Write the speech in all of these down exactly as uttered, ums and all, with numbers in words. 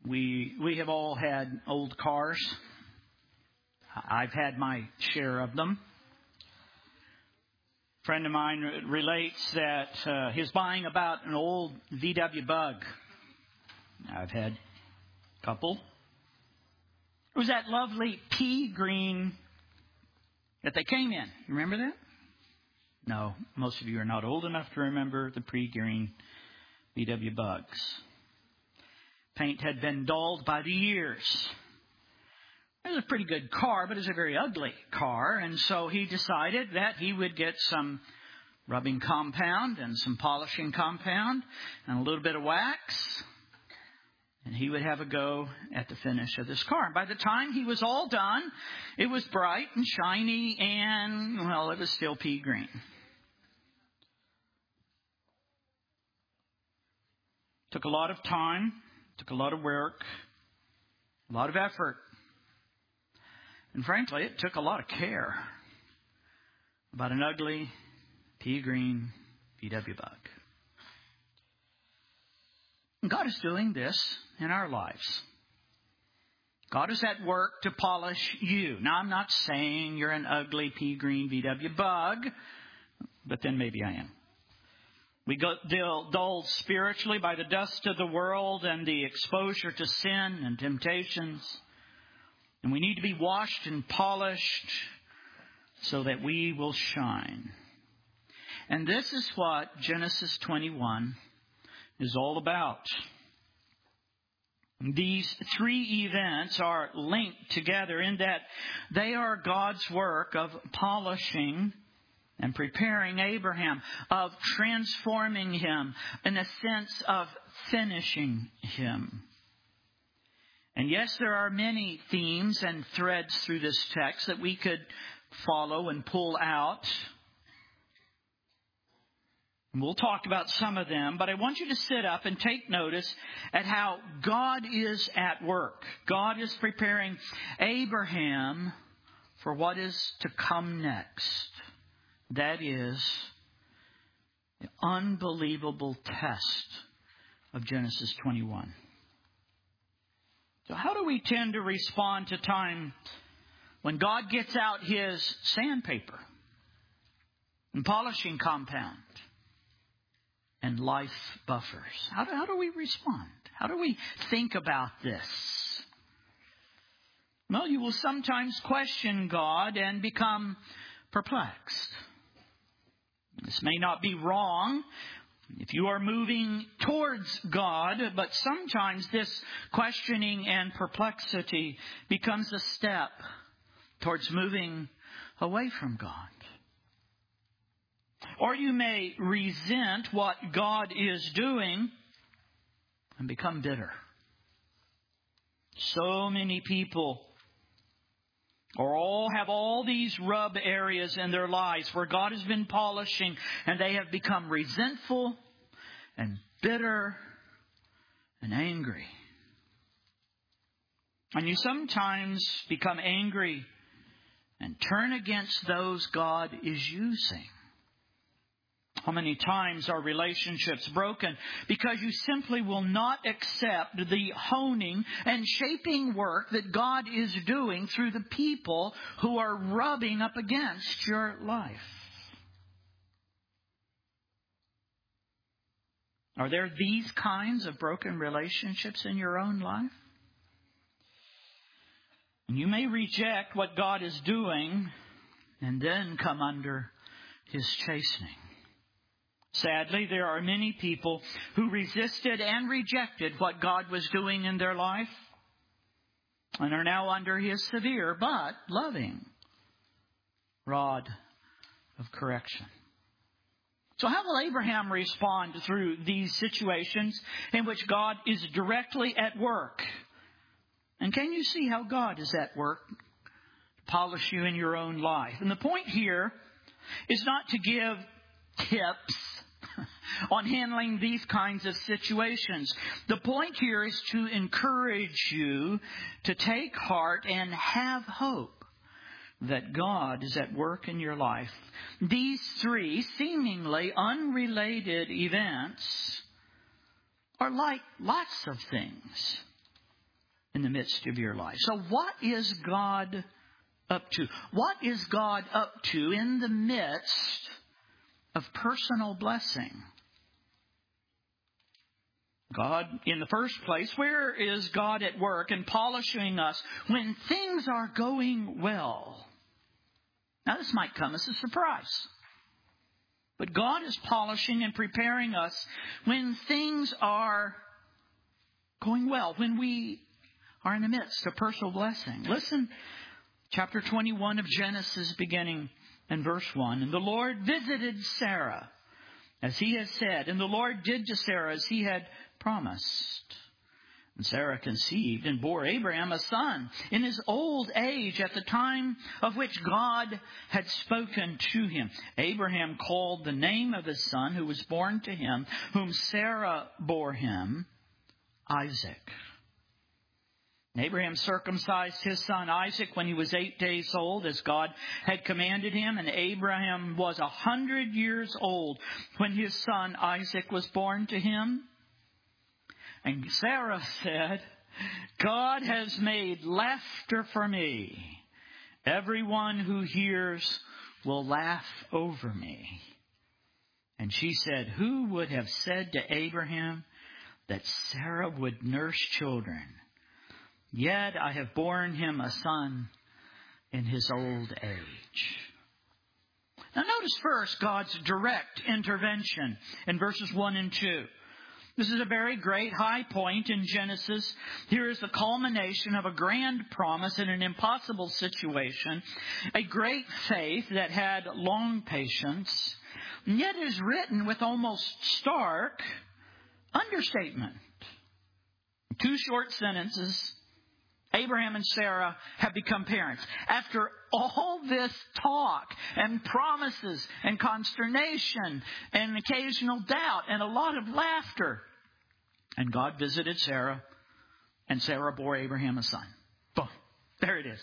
We we have all had old cars. I've had my share of them. A friend of mine relates that uh, he's buying about an old V W Bug. I've had a couple. It was that lovely pea green that they came in. You remember that? No, most of you are not old enough to remember the pea green V W Bugs. Paint had been dulled by the years. It was a pretty good car, but it was a very ugly car. And so he decided that he would get some rubbing compound and some polishing compound and a little bit of wax. And he would have a go at the finish of this car. And by the time he was all done, it was bright and shiny and, well, it was still pea green. Took a lot of time, took a lot of work, a lot of effort. And frankly, it took a lot of care about an ugly pea green V W Bug. And God is doing this in our lives. God is at work to polish you. Now, I'm not saying you're an ugly pea green V W Bug, but then maybe I am. We got dulled spiritually by the dust of the world and the exposure to sin and temptations. And we need to be washed and polished so that we will shine. And this is what Genesis twenty-one is all about. These three events are linked together in that they are God's work of polishing and preparing Abraham, of transforming him, in a sense of finishing him. And yes, there are many themes and threads through this text that we could follow and pull out. And we'll talk about some of them, but I want you to sit up and take notice at how God is at work. God is preparing Abraham for what is to come next. That is the unbelievable test of Genesis twenty-one. So how do we tend to respond to time when God gets out His sandpaper and polishing compound and life buffers? How do, how do we respond? How do we think about this? Well, you will sometimes question God and become perplexed. This may not be wrong if you are moving towards God, but sometimes this questioning and perplexity becomes a step towards moving away from God. Or you may resent what God is doing and become bitter. So many people or all have all these rub areas in their lives where God has been polishing and they have become resentful and bitter and angry. And you sometimes become angry and turn against those God is using. How many times are relationships broken because you simply will not accept the honing and shaping work that God is doing through the people who are rubbing up against your life? Are there these kinds of broken relationships in your own life? And you may reject what God is doing and then come under His chastening. Sadly, there are many people who resisted and rejected what God was doing in their life and are now under His severe but loving rod of correction. So how will Abraham respond through these situations in which God is directly at work? And can you see how God is at work to polish you in your own life? And the point here is not to give tips on handling these kinds of situations. The point here is to encourage you to take heart and have hope that God is at work in your life. These three seemingly unrelated events are like lots of things in the midst of your life. So what is God up to? What is God up to in the midst of personal blessing? God, in the first place, where is God at work in polishing us when things are going well? Now, this might come as a surprise. But God is polishing and preparing us when things are going well, when we are in the midst of personal blessing. Listen, chapter twenty-one of Genesis, beginning in verse one. And the Lord visited Sarah, as he had said, and the Lord did to Sarah as he had promised. And Sarah conceived and bore Abraham a son in his old age at the time of which God had spoken to him. Abraham called the name of his son who was born to him, whom Sarah bore him, Isaac. And Abraham circumcised his son Isaac when he was eight days old, as God had commanded him. And Abraham was a hundred years old when his son Isaac was born to him. And Sarah said, God has made laughter for me. Everyone who hears will laugh over me. And she said, who would have said to Abraham that Sarah would nurse children? Yet I have borne him a son in his old age. Now notice first God's direct intervention in verses one and two. This is a very great high point in Genesis. Here is the culmination of a grand promise in an impossible situation, a great faith that had long patience, and yet is written with almost stark understatement. Two short sentences, Abraham and Sarah have become parents. After all this talk and promises and consternation and occasional doubt and a lot of laughter, and God visited Sarah, and Sarah bore Abraham a son. Boom. There it is.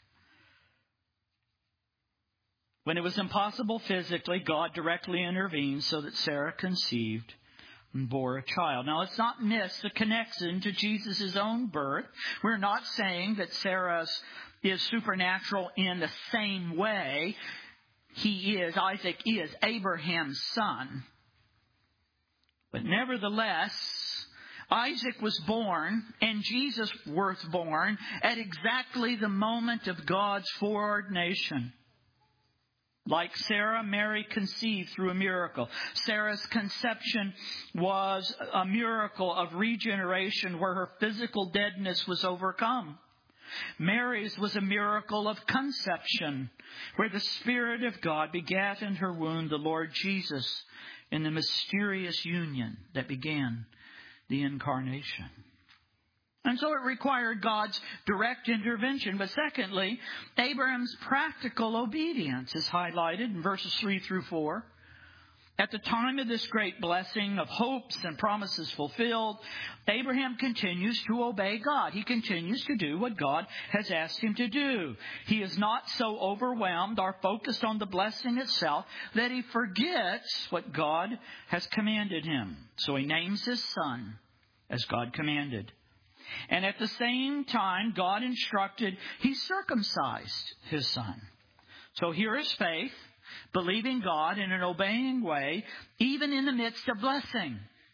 When it was impossible physically, God directly intervened so that Sarah conceived and bore a child. Now, let's not miss the connection to Jesus' own birth. We're not saying that Sarah's is supernatural in the same way he is, Isaac is, Abraham's son. But nevertheless, Isaac was born and Jesus was born at exactly the moment of God's foreordination. Like Sarah, Mary conceived through a miracle. Sarah's conception was a miracle of regeneration where her physical deadness was overcome. Mary's was a miracle of conception where the Spirit of God begat in her womb the Lord Jesus in the mysterious union that began the incarnation. And so it required God's direct intervention. But secondly, Abraham's practical obedience is highlighted in verses three through four. At the time of this great blessing of hopes and promises fulfilled, Abraham continues to obey God. He continues to do what God has asked him to do. He is not so overwhelmed or focused on the blessing itself that he forgets what God has commanded him. So he names his son as God commanded. And at the same time, God instructed, he circumcised his son. So here is faith, believing God in an obeying way, even in the midst of blessing.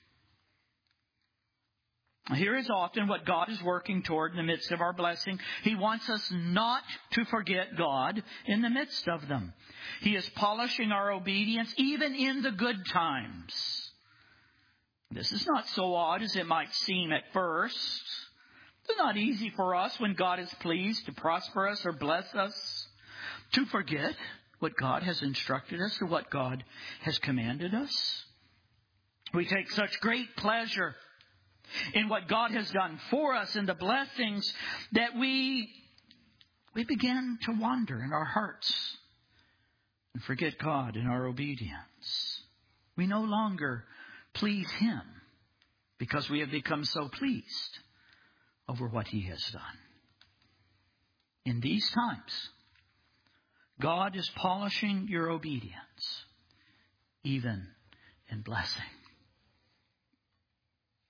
Here is often what God is working toward in the midst of our blessing. He wants us not to forget God in the midst of them. He is polishing our obedience even in the good times. This is not so odd as it might seem at first. It's not easy for us when God is pleased to prosper us or bless us to forget what God has instructed us or what God has commanded us. We take such great pleasure in what God has done for us and the blessings that we, we begin to wander in our hearts and forget God in our obedience. We no longer please Him because we have become so pleased over what He has done. In these times, God is polishing your obedience, even in blessing.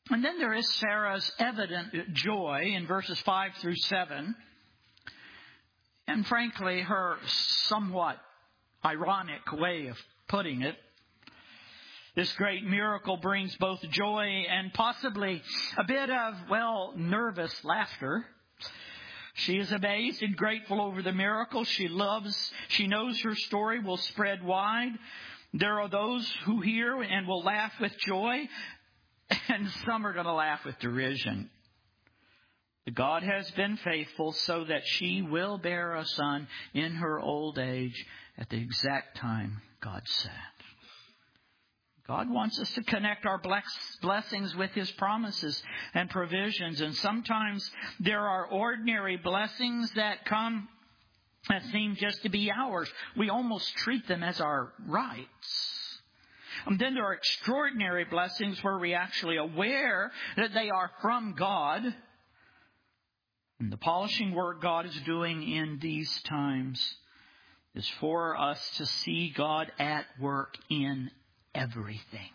And then there is Sarah's evident joy in verses five through seven. And frankly, her somewhat ironic way of putting it. This great miracle brings both joy and possibly a bit of, well, nervous laughter. She is amazed and grateful over the miracle. She loves, she knows her story will spread wide. There are those who hear and will laugh with joy, and some are going to laugh with derision. But God has been faithful so that she will bear a son in her old age at the exact time God said. God wants us to connect our blessings with His promises and provisions. And sometimes there are ordinary blessings that come that seem just to be ours. We almost treat them as our rights. And then there are extraordinary blessings where we're actually aware that they are from God. And the polishing work God is doing in these times is for us to see God at work in everything.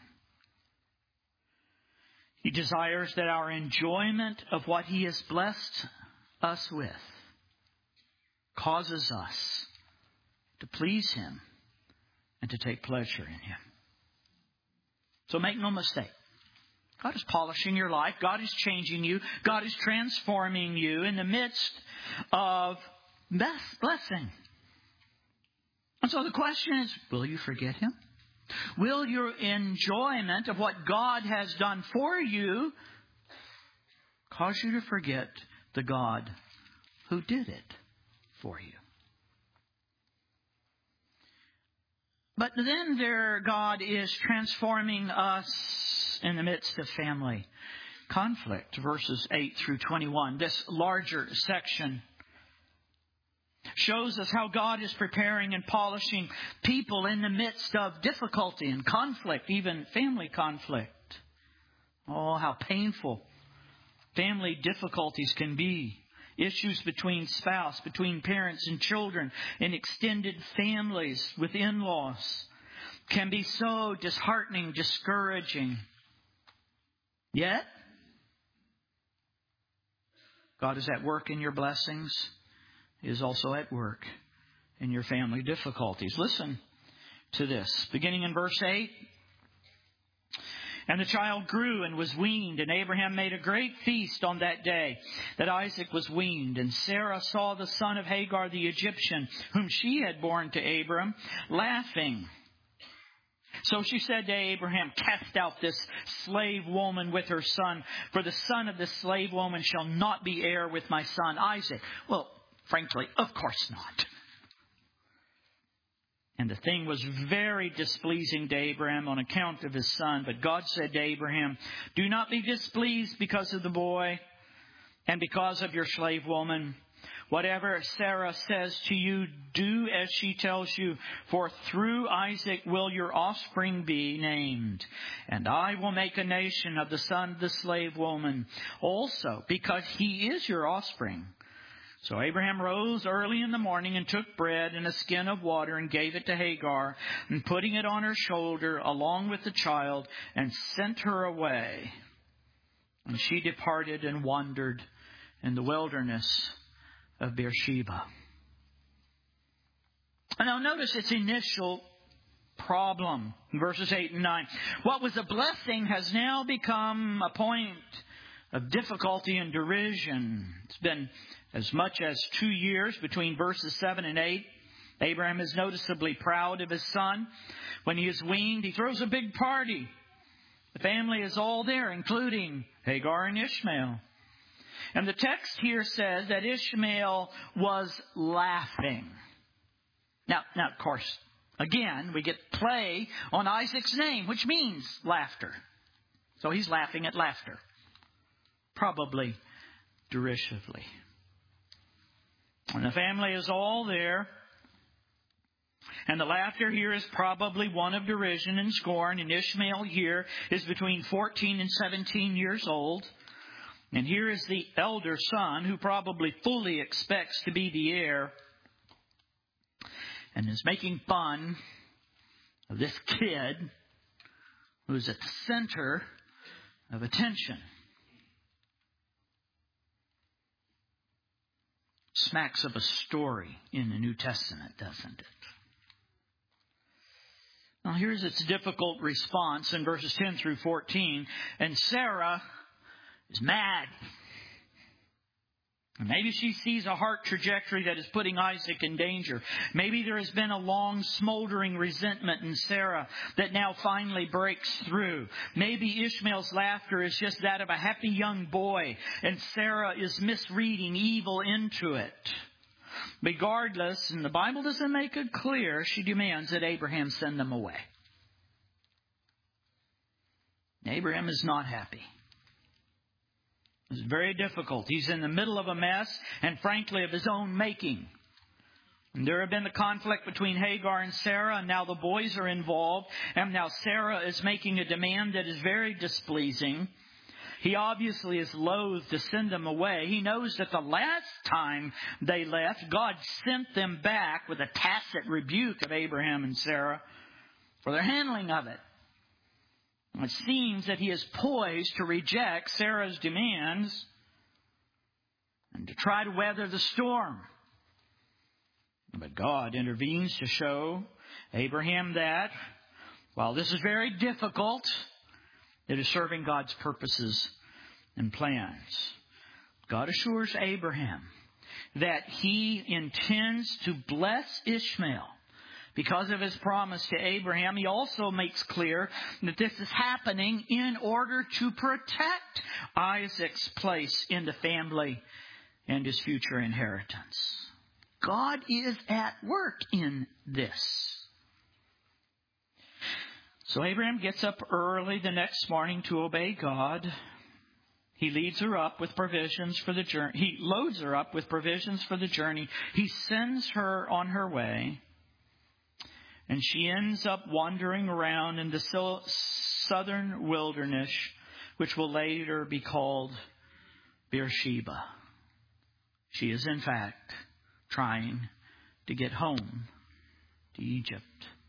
He desires that our enjoyment of what He has blessed us with causes us to please Him and to take pleasure in Him. So make no mistake. God is polishing your life. God is changing you. God is transforming you in the midst of blessing. And so the question is, will you forget Him? Will your enjoyment of what God has done for you cause you to forget the God who did it for you? But then there, God is transforming us in the midst of family conflict, verses eight through twenty-one. This larger section shows us how God is preparing and polishing people in the midst of difficulty and conflict, even family conflict. Oh, how painful family difficulties can be. Issues between spouse, between parents and children, in extended families with in-laws can be so disheartening, discouraging. Yet, God is at work in your blessings. He is also at work in your family difficulties. Listen to this. Beginning in verse eight. And the child grew and was weaned, and Abraham made a great feast on that day that Isaac was weaned. And Sarah saw the son of Hagar the Egyptian, whom she had borne to Abram, laughing. So she said to Abraham, cast out this slave woman with her son, for the son of this slave woman shall not be heir with my son Isaac. Well, frankly, of course not. And the thing was very displeasing to Abraham on account of his son. But God said to Abraham, do not be displeased because of the boy and because of your slave woman. Whatever Sarah says to you, do as she tells you. For through Isaac will your offspring be named. And I will make a nation of the son of the slave woman also, because he is your offspring. So Abraham rose early in the morning and took bread and a skin of water and gave it to Hagar, and putting it on her shoulder along with the child, and sent her away. And she departed and wandered in the wilderness of Beersheba. And now notice its initial problem in verses eight and nine. What was a blessing has now become a point of difficulty and derision. It's been as much as two years between verses seven and eight. Abraham is noticeably proud of his son. When he is weaned, he throws a big party. The family is all there, including Hagar and Ishmael. And the text here says that Ishmael was laughing. Now, now, of course, again, we get play on Isaac's name, which means laughter. So he's laughing at laughter. Probably derisively. And the family is all there. And the laughter here is probably one of derision and scorn. And Ishmael here is between fourteen and seventeen years old. And here is the elder son who probably fully expects to be the heir, and is making fun of this kid who is at the center of attention. Smacks of a story in the New Testament, doesn't it? Now here's its difficult response in verses ten through fourteen. And Sarah is mad. Maybe she sees a heart trajectory that is putting Isaac in danger. Maybe there has been a long smoldering resentment in Sarah that now finally breaks through. Maybe Ishmael's laughter is just that of a happy young boy, and Sarah is misreading evil into it. Regardless, and the Bible doesn't make it clear, she demands that Abraham send them away. Abraham is not happy. It's very difficult. He's in the middle of a mess, and frankly of his own making. And there have been the conflict between Hagar and Sarah, and now the boys are involved, and now Sarah is making a demand that is very displeasing. He obviously is loath to send them away. He knows that the last time they left, God sent them back with a tacit rebuke of Abraham and Sarah for their handling of it. It seems that he is poised to reject Sarah's demands and to try to weather the storm. But God intervenes to show Abraham that, while this is very difficult, it is serving God's purposes and plans. God assures Abraham that he intends to bless Ishmael. Because of his promise to Abraham, he also makes clear that this is happening in order to protect Isaac's place in the family and his future inheritance. God is at work in this. So Abraham gets up early the next morning to obey God. He leads her up with provisions for the journey. He loads her up with provisions for the journey. He sends her on her way. And she ends up wandering around in the southern wilderness, which will later be called Beersheba. She is, in fact, trying to get home to Egypt.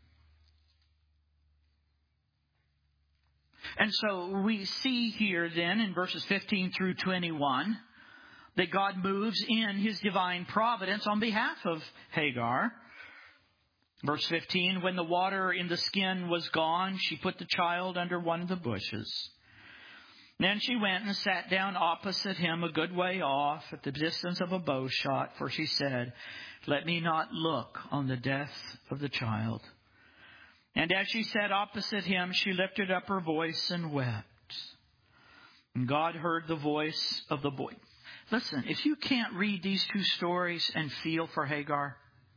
And so we see here then in verses fifteen through twenty-one that God moves in His divine providence on behalf of Hagar. Verse fifteen, when the water in the skin was gone, she put the child under one of the bushes. Then she went and sat down opposite him a good way off at the distance of a bow shot, for she said, let me not look on the death of the child. And as she sat opposite him, she lifted up her voice and wept. And God heard the voice of the boy. Listen, if you can't read these two stories and feel for Hagar,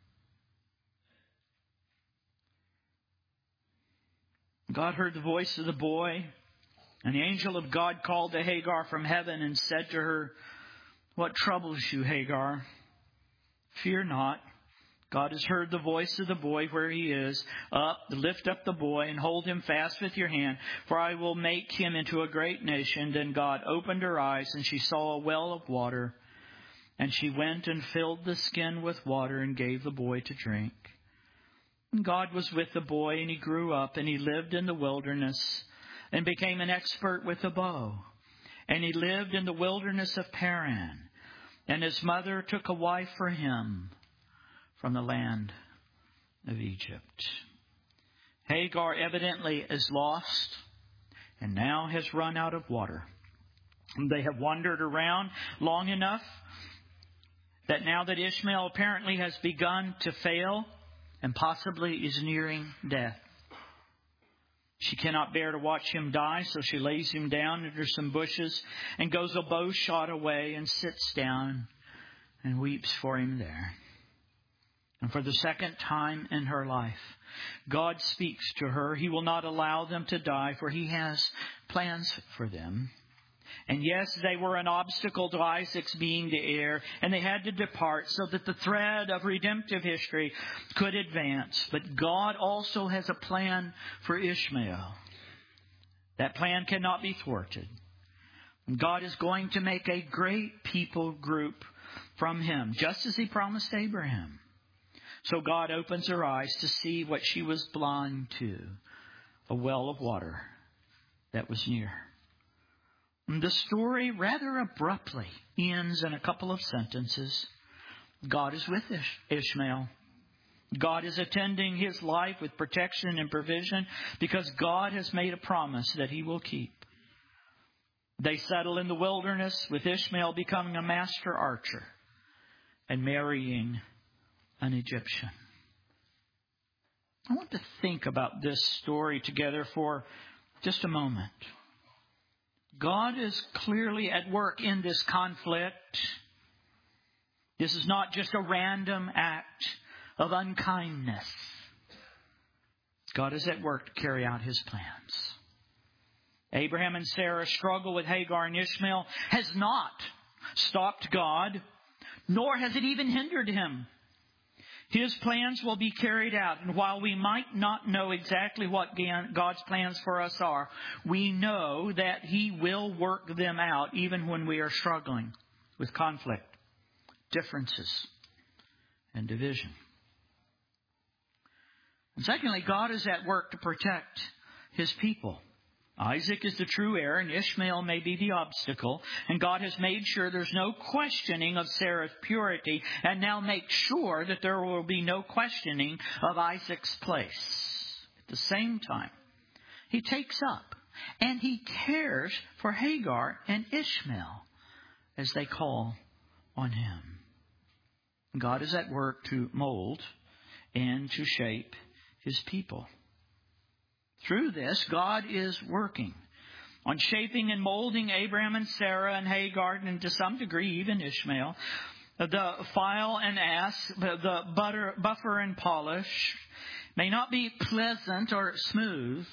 God heard the voice of the boy, and the angel of God called to Hagar from heaven and said to her, what troubles you, Hagar? Fear not. God has heard the voice of the boy where he is. Up, lift up the boy and hold him fast with your hand, for I will make him into a great nation. Then God opened her eyes, and she saw a well of water. And she went and filled the skin with water and gave the boy to drink. God was with the boy, and he grew up, and he lived in the wilderness and became an expert with a bow. And he lived in the wilderness of Paran. And his mother took a wife for him from the land of Egypt. Hagar evidently is lost and now has run out of water. They have wandered around long enough that now that Ishmael apparently has begun to fail, and possibly is nearing death. She cannot bear to watch him die, so she lays him down under some bushes and goes a bow shot away and sits down and weeps for him there. And for the second time in her life, God speaks to her. He will not allow them to die, for He has plans for them. And yes, they were an obstacle to Isaac's being the heir, and they had to depart so that the thread of redemptive history could advance. But God also has a plan for Ishmael. That plan cannot be thwarted. God is going to make a great people group from him, just as He promised Abraham. So God opens her eyes to see what she was blind to, a well of water that was near. The story rather abruptly ends in a couple of sentences. God is with Ish- Ishmael. God is attending his life with protection and provision because God has made a promise that he will keep. They settle in the wilderness with Ishmael becoming a master archer and marrying an Egyptian. I want to think about this story together for just a moment. God is clearly at work in this conflict. This is not just a random act of unkindness. God is at work to carry out his plans. Abraham and Sarah's struggle with Hagar and Ishmael has not stopped God, nor has it even hindered him. His plans will be carried out. And while we might not know exactly what God's plans for us are, we know that he will work them out even when we are struggling with conflict, differences, and division. And secondly, God is at work to protect his people. Isaac is the true heir, and Ishmael may be the obstacle. And God has made sure there's no questioning of Sarah's purity, and now makes sure that there will be no questioning of Isaac's place. At the same time, he takes up and he cares for Hagar and Ishmael as they call on him. God is at work to mold and to shape his people. Through this, God is working on shaping and molding Abraham and Sarah and Hagar, and to some degree even Ishmael. The file and ask, the butter, buffer and polish may not be pleasant or smooth,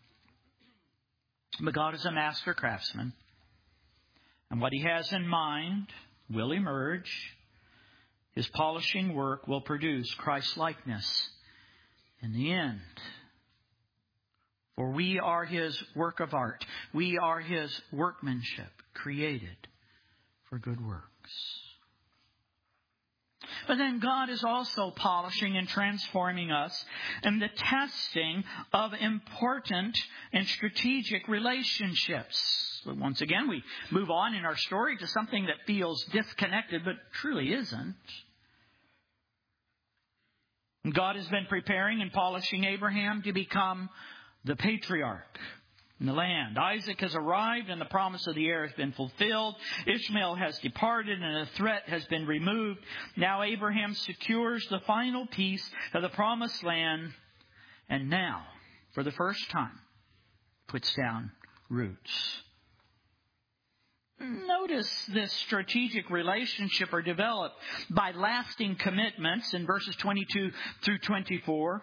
but God is a master craftsman. And what he has in mind will emerge. His polishing work will produce Christ-likeness in the end. For we are his work of art. We are his workmanship, created for good works. But then God is also polishing and transforming us in the testing of important and strategic relationships. But once again, we move on in our story to something that feels disconnected, but truly isn't. God has been preparing and polishing Abraham to become the patriarch in the land. Isaac has arrived and the promise of the heir has been fulfilled. Ishmael has departed and a threat has been removed. Now Abraham secures the final piece of the promised land, and now, for the first time, puts down roots. Notice this strategic relationship are developed by lasting commitments in verses twenty-two through twenty-four.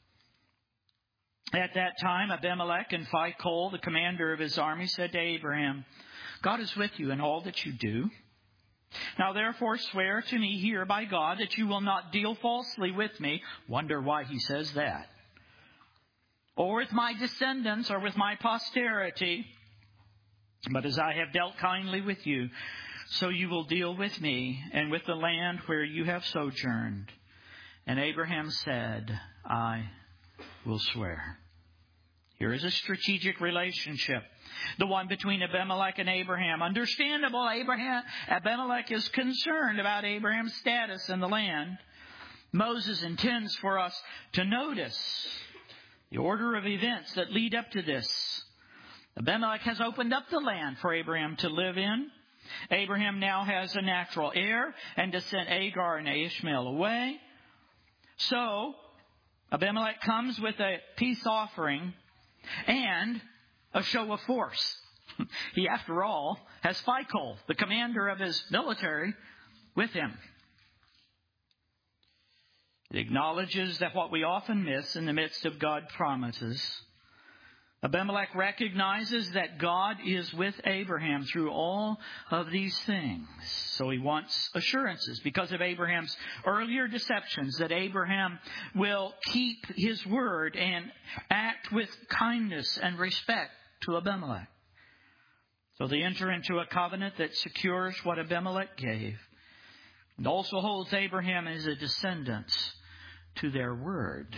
At that time, Abimelech and Phicol, the commander of his army, said to Abraham, God is with you in all that you do. Now therefore swear to me here by God that you will not deal falsely with me. Wonder why he says that. Or with my descendants or with my posterity. But as I have dealt kindly with you, so you will deal with me and with the land where you have sojourned. And Abraham said, I will swear. Here is a strategic relationship, the one between Abimelech and Abraham. Understandable, Abraham, Abimelech is concerned about Abraham's status in the land. Moses intends for us to notice the order of events that lead up to this. Abimelech has opened up the land for Abraham to live in. Abraham now has a natural heir and to send Hagar and Ishmael away. So Abimelech comes with a peace offering and a show of force. He, after all, has Phicol, the commander of his military, with him. It acknowledges that what we often miss in the midst of God's promises, Abimelech recognizes that God is with Abraham through all of these things. So he wants assurances because of Abraham's earlier deceptions that Abraham will keep his word and act with kindness and respect to Abimelech. So they enter into a covenant that secures what Abimelech gave and also holds Abraham as a descendant to their word.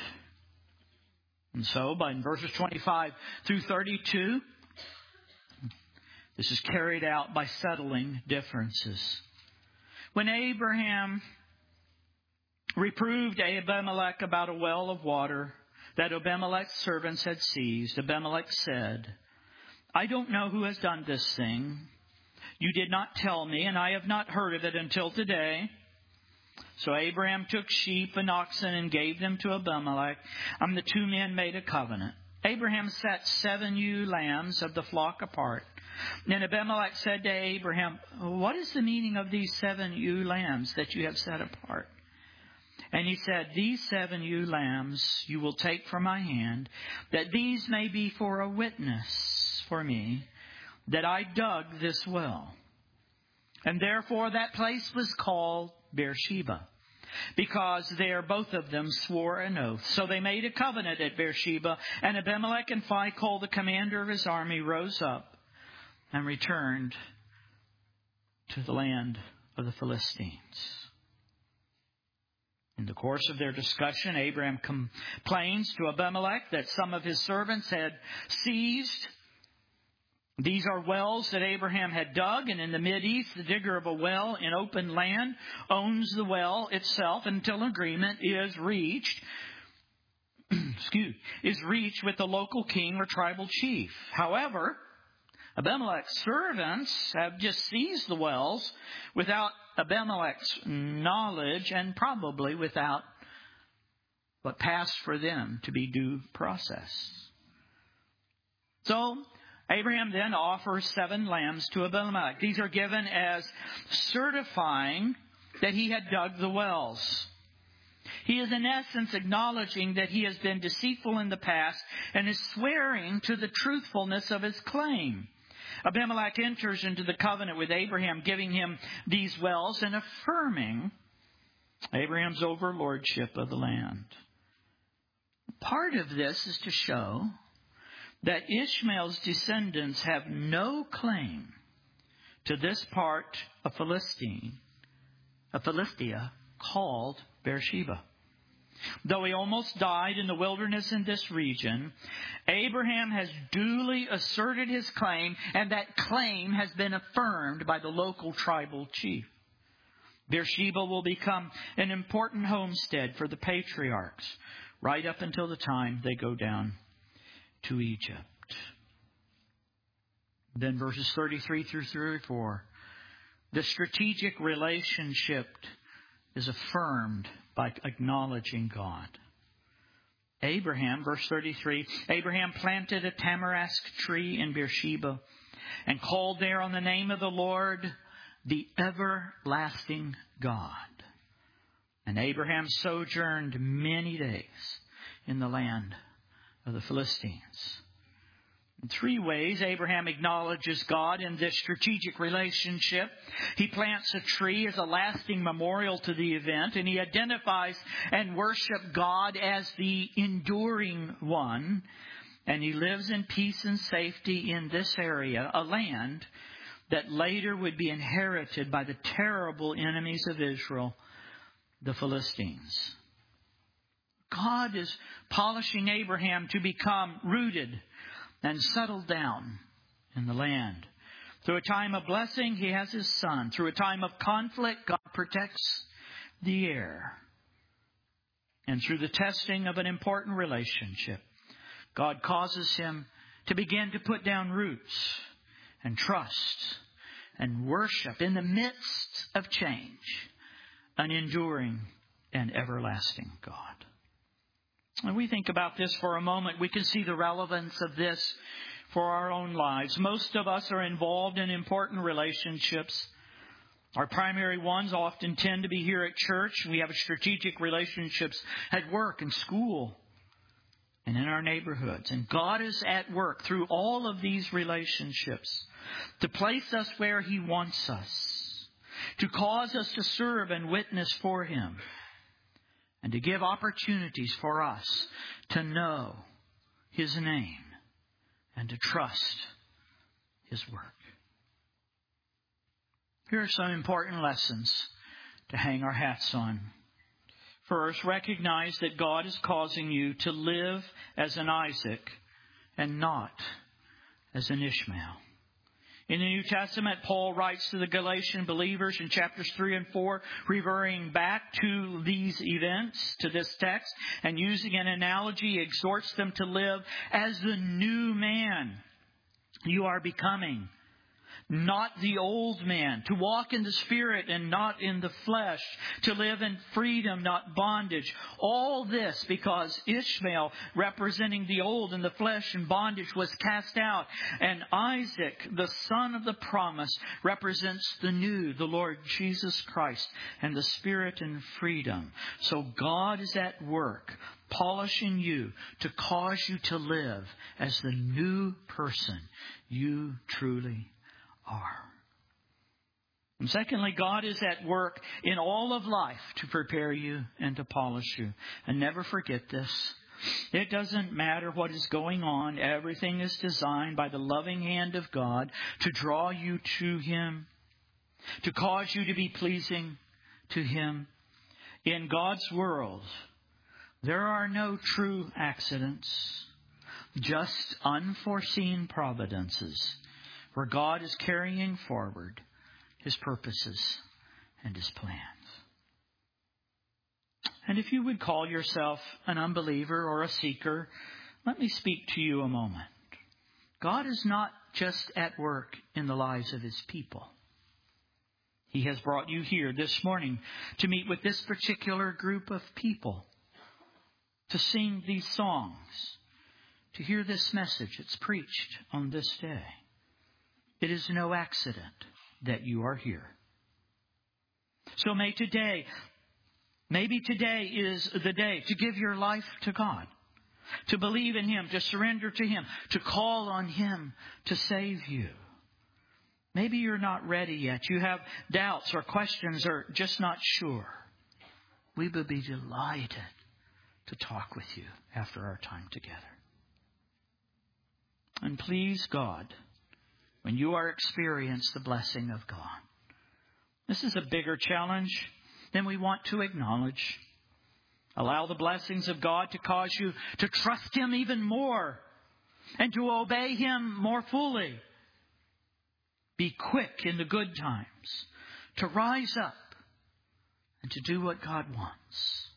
And so, by verses twenty-five through thirty-two, This is carried out by settling differences. When Abraham reproved Abimelech about a well of water that Abimelech's servants had seized, Abimelech said, I don't know who has done this thing. You did not tell me, and I have not heard of it until today. So Abraham took sheep and oxen and gave them to Abimelech, and the two men made a covenant. Abraham set seven ewe lambs of the flock apart. Then Abimelech said to Abraham, what is the meaning of these seven ewe lambs that you have set apart? And he said, these seven ewe lambs you will take from my hand, that these may be for a witness for me, that I dug this well. And therefore that place was called Beersheba, because there both of them swore an oath. So they made a covenant at Beersheba, and Abimelech and Phicol, the commander of his army, rose up and returned to the land of the Philistines. In the course of their discussion, Abraham complains to Abimelech that some of his servants had seized. These are wells that Abraham had dug, and in the Mideast, the digger of a well in open land owns the well itself until agreement is reached, excuse, is reached with the local king or tribal chief. However, Abimelech's servants have just seized the wells without Abimelech's knowledge and probably without what passed for them to be due process. So, Abraham then offers seven lambs to Abimelech. These are given as certifying that he had dug the wells. He is in essence acknowledging that he has been deceitful in the past and is swearing to the truthfulness of his claim. Abimelech enters into the covenant with Abraham, giving him these wells and affirming Abraham's overlordship of the land. Part of this is to show that Ishmael's descendants have no claim to this part of Philistine, of Philistia called Beersheba. Though he almost died in the wilderness in this region, Abraham has duly asserted his claim, and that claim has been affirmed by the local tribal chief. Beersheba will become an important homestead for the patriarchs right up until the time they go down to Egypt. Then verses thirty-three through thirty-four, the strategic relationship is affirmed by acknowledging God. Abraham, verse thirty-three, Abraham planted a tamarisk tree in Beersheba and called there on the name of the Lord, the everlasting God. And Abraham sojourned many days in the land of the Philistines. In three ways, Abraham acknowledges God in this strategic relationship. He plants a tree as a lasting memorial to the event, and he identifies and worships God as the enduring one. And he lives in peace and safety in this area, a land that later would be inherited by the terrible enemies of Israel, the Philistines. God is polishing Abraham to become rooted and settled down in the land. Through a time of blessing, he has his son. Through a time of conflict, God protects the heir. And through the testing of an important relationship, God causes him to begin to put down roots and trust and worship in the midst of change, an enduring and everlasting God. When we think about this for a moment, we can see the relevance of this for our own lives. Most of us are involved in important relationships. Our primary ones often tend to be here at church. We have strategic relationships at work and school and in our neighborhoods. And God is at work through all of these relationships to place us where He wants us, to cause us to serve and witness for Him, and to give opportunities for us to know His name and to trust His work. Here are some important lessons to hang our hats on. First, recognize that God is causing you to live as an Isaac and not as an Ishmael. In the New Testament, Paul writes to the Galatian believers in chapters three and four, referring back to these events, to this text, and using an analogy, he exhorts them to live as the new man you are becoming. Not the old man, to walk in the Spirit and not in the flesh, to live in freedom, not bondage. All this because Ishmael, representing the old and the flesh and bondage, was cast out. And Isaac, the son of the promise, represents the new, the Lord Jesus Christ, and the Spirit and freedom. So God is at work, polishing you to cause you to live as the new person you truly are. And secondly, God is at work in all of life to prepare you and to polish you. And never forget this. It doesn't matter what is going on. Everything is designed by the loving hand of God to draw you to Him, to cause you to be pleasing to Him. In God's world, there are no true accidents, just unforeseen providences, where God is carrying forward His purposes and His plans. And if you would call yourself an unbeliever or a seeker, let me speak to you a moment. God is not just at work in the lives of His people. He has brought you here this morning to meet with this particular group of people, to sing these songs, to hear this message that's preached on this day. It is no accident that you are here. So may today, maybe today is the day to give your life to God, to believe in Him, to surrender to Him, to call on Him to save you. Maybe you're not ready yet. You have doubts or questions or just not sure. We would be delighted to talk with you after our time together. And please God, when you are experiencing the blessing of God. This is a bigger challenge than we want to acknowledge. Allow the blessings of God to cause you to trust Him even more and to obey Him more fully. Be quick in the good times to rise up and to do what God wants.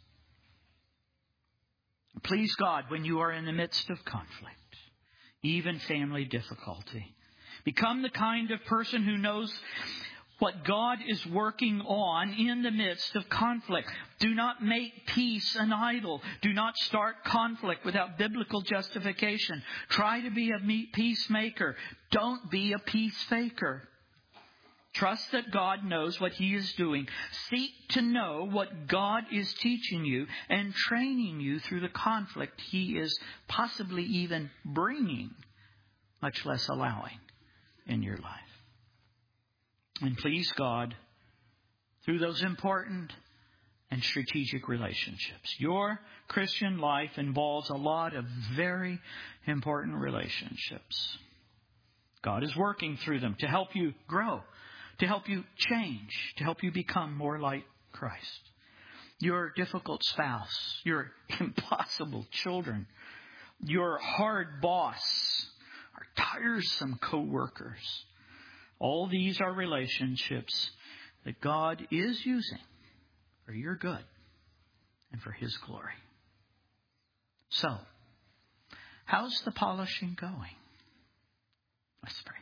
Please God, when you are in the midst of conflict, even family difficulty, become the kind of person who knows what God is working on in the midst of conflict. Do not make peace an idol. Do not start conflict without biblical justification. Try to be a peacemaker. Don't be a peace faker. Trust that God knows what He is doing. Seek to know what God is teaching you and training you through the conflict He is possibly even bringing, much less allowing, in your life. And please God, through those important and strategic relationships. Your Christian life involves a lot of very important relationships. God is working through them to help you grow, to help you change, to help you become more like Christ. Your difficult spouse, your impossible children, your hard boss, our tiresome co-workers. All these are relationships that God is using for your good and for His glory. So, how's the polishing going? Let's pray.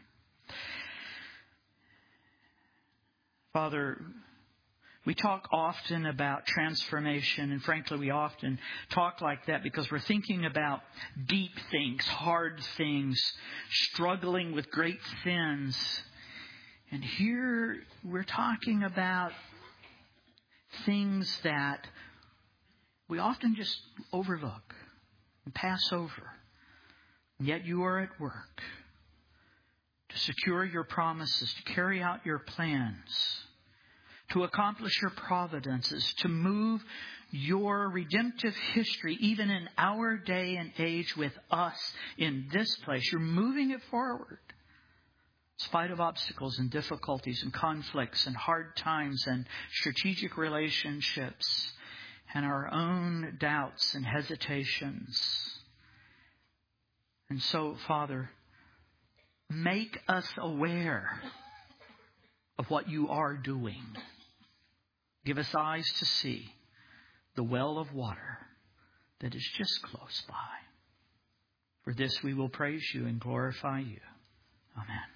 Father, we talk often about transformation, and frankly, we often talk like that because we're thinking about deep things, hard things, struggling with great sins. And here we're talking about things that we often just overlook and pass over. And yet you are at work to secure your promises, to carry out your plans, to accomplish your providences, to move your redemptive history, even in our day and age with us in this place. You're moving it forward. In spite of obstacles and difficulties and conflicts and hard times and strategic relationships and our own doubts and hesitations. And so, Father, make us aware of what you are doing. Give us eyes to see the well of water that is just close by. For this we will praise you and glorify you. Amen.